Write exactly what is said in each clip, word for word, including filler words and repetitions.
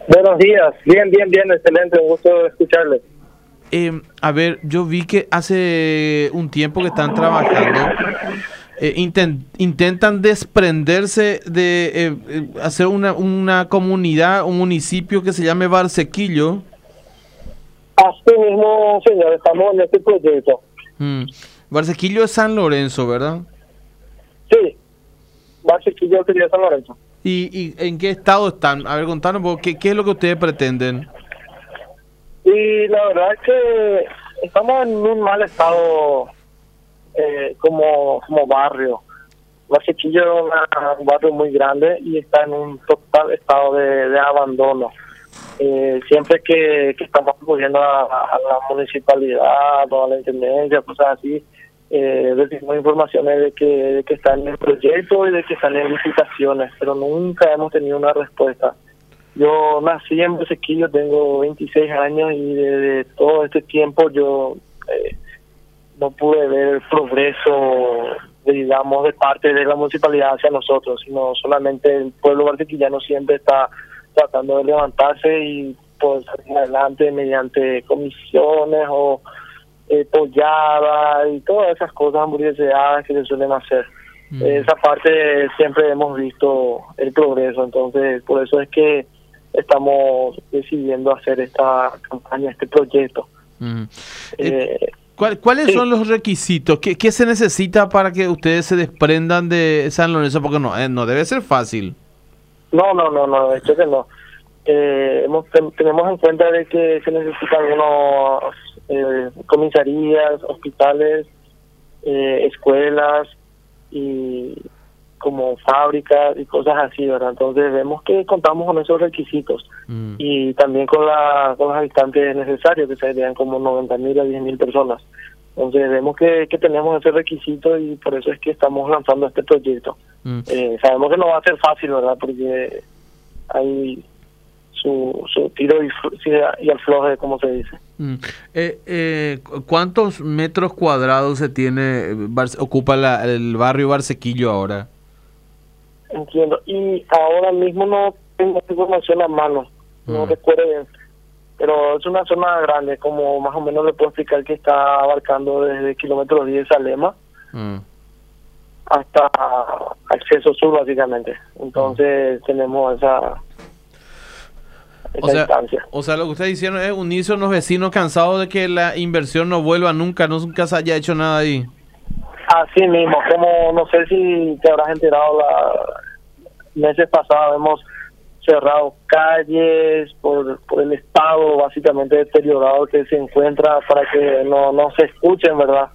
Buenos días, bien, bien, bien, excelente, un gusto escucharle. Eh, a ver, yo vi que hace un tiempo que están trabajando, eh, inten- intentan desprenderse de eh, eh, hacer una, una comunidad, un municipio que se llame Barsequillo. Así mismo, señor, estamos en este proyecto. Mm. Barsequillo es San Lorenzo, ¿verdad? Sí, Barsequillo quería San Lorenzo. ¿Y, y en qué estado están? A ver, contanos, un poco, ¿qué, qué es lo que ustedes pretenden? Y la verdad es que estamos en un mal estado eh, como, como barrio. Barsequillo es una- un barrio muy grande y está en un total estado de, de abandono. Eh, siempre que, que estamos acudiendo a, a la municipalidad o a la intendencia, cosas así, eh, recibimos informaciones de que, de que están en proyecto y de que están en licitaciones, pero nunca hemos tenido una respuesta. Yo nací en Barsequillo, tengo veintiséis años y desde todo este tiempo yo eh, no pude ver progreso, digamos, de parte de la municipalidad hacia nosotros, sino solamente el pueblo barsequillano siempre está tratando de levantarse y pues salir adelante mediante comisiones o eh, polladas y todas esas cosas hamburgueseadas que se suelen hacer. Mm. Esa parte siempre hemos visto el progreso, entonces por eso es que estamos decidiendo hacer esta campaña, este proyecto. Mm. Eh, Eh, ¿cuál- ¿Cuáles sí. son los requisitos? ¿Qué, qué se necesita para que ustedes se desprendan de San Lorenzo? Porque no, eh, no debe ser fácil. No, no, no, no, de hecho que no. Eh, hemos, ten- tenemos en cuenta de que se necesitan algunos eh, comisarías, hospitales, eh, escuelas y como fábricas y cosas así, ¿verdad? Entonces vemos que contamos con esos requisitos Mm. y también con, la, con los habitantes necesarios, que serían como noventa mil a diez mil personas. Entonces vemos que, que tenemos ese requisito y por eso es que estamos lanzando este proyecto. Mm. Eh, sabemos que no va a ser fácil, ¿verdad? Porque hay su, su tiro y, fl- sí, y afloje, como se dice. Mm. Eh, eh, cu- ¿Cuántos metros cuadrados se tiene, eh, Barce- ocupa la- el barrio Barsequillo ahora? Entiendo. Y ahora mismo no tengo esta información a mano, no Mm. recuerdo bien. Pero es una zona grande, como más o menos le puedo explicar que está abarcando desde kilómetro diez Salema Mm. hasta acceso sur, básicamente. Entonces tenemos esa, esa O sea, distancia. o sea, lo que usted diciendo es unirse a unos vecinos cansados de que la inversión no vuelva nunca, no nunca se haya hecho nada ahí. Así mismo, como no sé si te habrás enterado, la meses pasados hemos cerrado calles por, por el estado básicamente deteriorado que se encuentra para que no, no se escuchen, ¿verdad?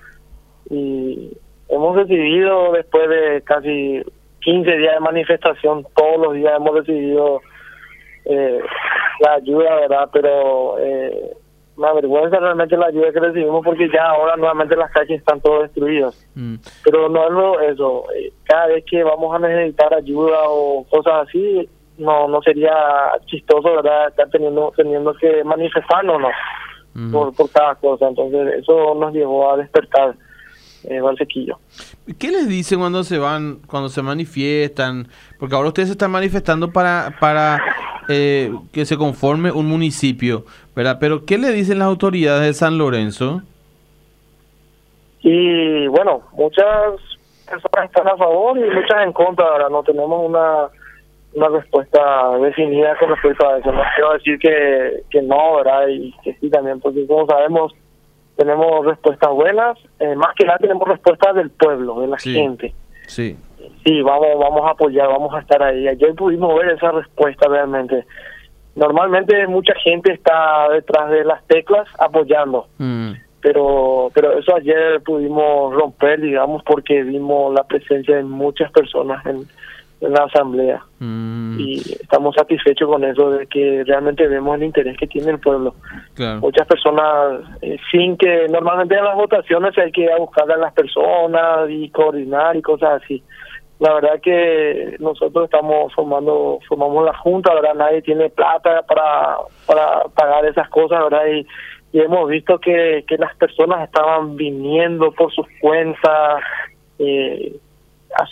Y hemos recibido después de casi quince días de manifestación, todos los días hemos recibido eh, la ayuda, ¿verdad? Pero eh, una vergüenza realmente la ayuda que recibimos porque ya ahora nuevamente las calles están todas destruidas. Mm. Pero no es lo- eso, eh, cada vez que vamos a necesitar ayuda o cosas así, no no sería chistoso, ¿verdad? Estar teniendo teniendo que manifestarnos, ¿no? Mm. Por, por cada cosa. Entonces eso nos llevó a despertar, eh, Barsequillo. ¿Qué les dicen cuando se van, cuando se manifiestan? Porque ahora ustedes se están manifestando para, para eh, que se conforme un municipio, ¿verdad? Pero ¿qué le dicen las autoridades de San Lorenzo? Y bueno, muchas personas están a favor y muchas en contra, ¿verdad? No tenemos una una respuesta definida con respecto a eso. No quiero decir que, que no, ¿verdad? Y que sí también, porque como sabemos, tenemos respuestas buenas, eh, más que nada tenemos respuestas del pueblo, de la Sí. gente. Sí. Sí, vamos vamos a apoyar, vamos a estar ahí. Ayer pudimos ver esa respuesta realmente. Normalmente mucha gente está detrás de las teclas apoyando, Mm. pero pero eso ayer pudimos romper, digamos, porque vimos la presencia de muchas personas en, en la asamblea. Mm. Y estamos satisfechos con eso, de que realmente vemos el interés que tiene el pueblo. Claro. Muchas personas, eh, sin que normalmente en las votaciones hay que ir a buscar a las personas y coordinar y cosas así. La verdad que nosotros estamos formando, formamos la junta, ¿verdad? Nadie tiene plata para, para pagar esas cosas, ¿verdad? Y, y hemos visto que, que las personas estaban viniendo por sus cuentas, eh,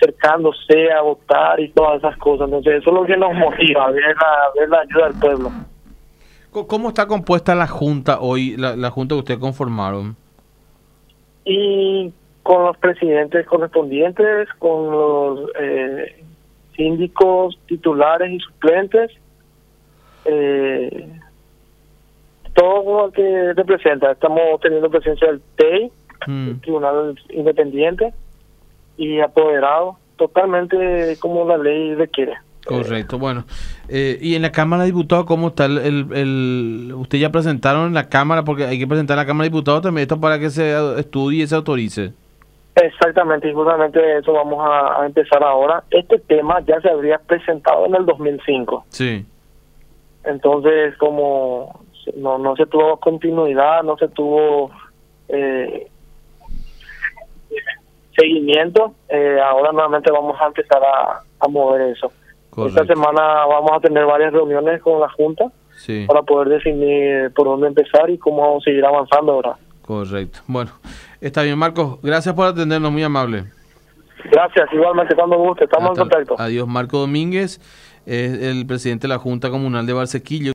acercándose a votar y todas esas cosas. Entonces eso es lo que nos motiva, ver la, ver la ayuda del pueblo. ¿Cómo está compuesta la junta hoy, la, la junta que ustedes conformaron? Y con los presidentes correspondientes, con los eh, síndicos titulares y suplentes, eh, todo lo que representa. Estamos teniendo presencia del T E I, mm. el Tribunal Independiente, y apoderado totalmente como la ley requiere. Correcto, bueno. Eh, y en la Cámara de Diputados, ¿cómo está el, el, el... Usted ya presentaron en la Cámara, porque hay que presentar en la Cámara de Diputados también esto para que se estudie y se autorice. Exactamente, y justamente eso vamos a, a empezar ahora. Este tema ya se habría presentado en el dos mil cinco. Sí. Entonces, como no, no se tuvo continuidad, no se tuvo eh, seguimiento, eh, ahora nuevamente vamos a empezar a, a mover eso. Correcto. Esta semana vamos a tener varias reuniones con la Junta, sí, para poder definir por dónde empezar y cómo vamos a seguir avanzando ahora. Correcto. Bueno, está bien, Marcos. Gracias por atendernos, muy amable. Gracias, igualmente, cuando guste. Estamos Hasta en contacto. Adiós, Marco Domínguez, es el presidente de la Junta Comunal de Barcequillo.